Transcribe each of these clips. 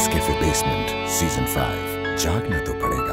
Nescafe basement season 5 जागना तो पड़ेगा।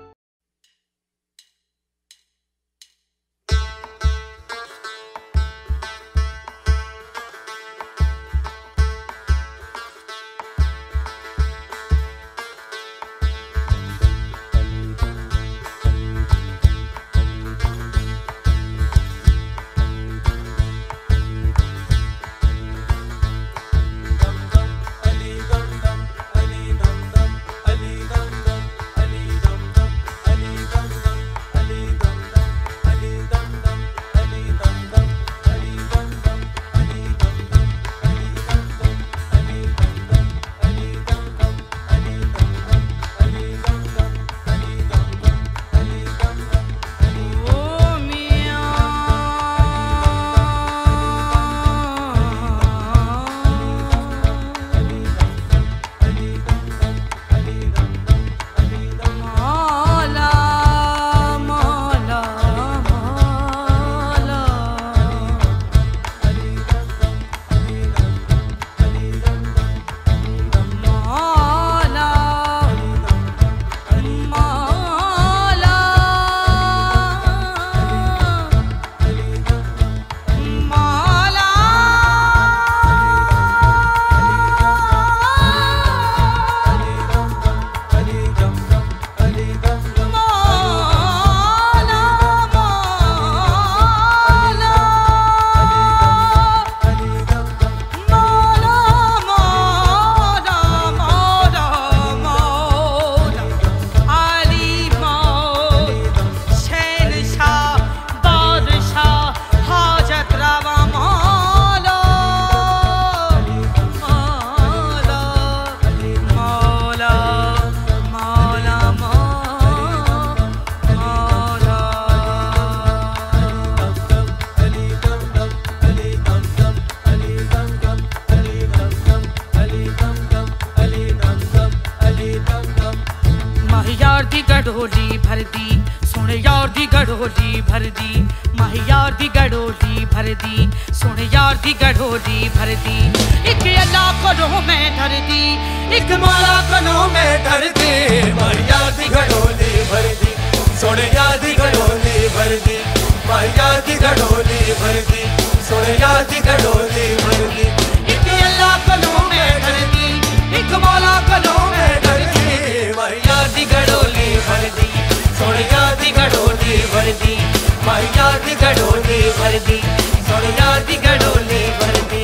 गडोली भर दी, सुन यार दी गडोली भर दी, माही यार दी गडोली भर दी, सुन यार दी गडोली भर दी। एक अल्लाह कनो मैं डर दी, एक मौला कनो मैं डर दी, माही यार दी गडोली भर दी, सुन यार दी गडोली भर दी, माही यार दी गडोली भर दी, सुन यार दी गडोली भर दी। एक अल्लाह कनो मैं डर दी, एक मौला कनो मैं डर दी, माही यार दी गडोली भर दी, सुन यार दी गडोली भर दी, माही यार दी गडोली भर दी, सुन यार दी गडोली भर दी।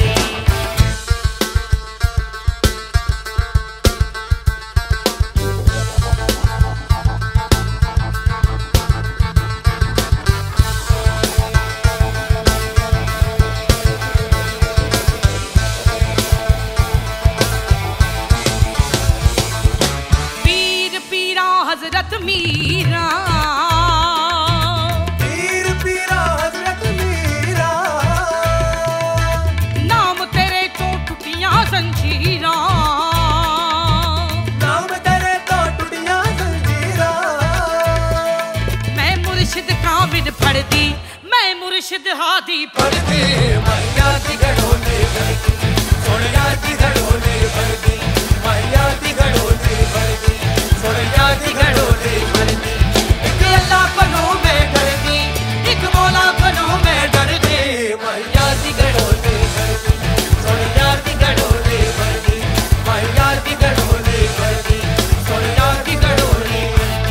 हजरत मीरा, पीर पीरा हजरत मीरा, नाम तेरे तो टूटियां जंजीरा, नाम तेरे तो टूटियां जंजीरा। मैं मुर्शिद कामिल पढ़ दी, मैं मुर्शिद हादी पढ़ दी, माही यार दी गडोली भर दी, सुन यार दी गडोली भर दी, माही यार दी गडोली भर दी, सुन यार दी गडोली भर दी। एक अल्लाह कनो मैं डर दी, एक मौला कनो मैं डर दी, माही यार दी गडोली भर दी, सुन यार दी गडोली भर दी, माही यार दी गडोली भर दी, सुन यार दी गडोली भर दी।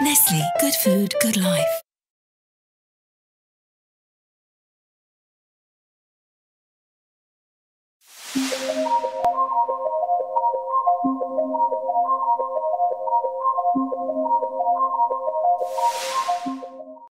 Nestle. Good food, good life.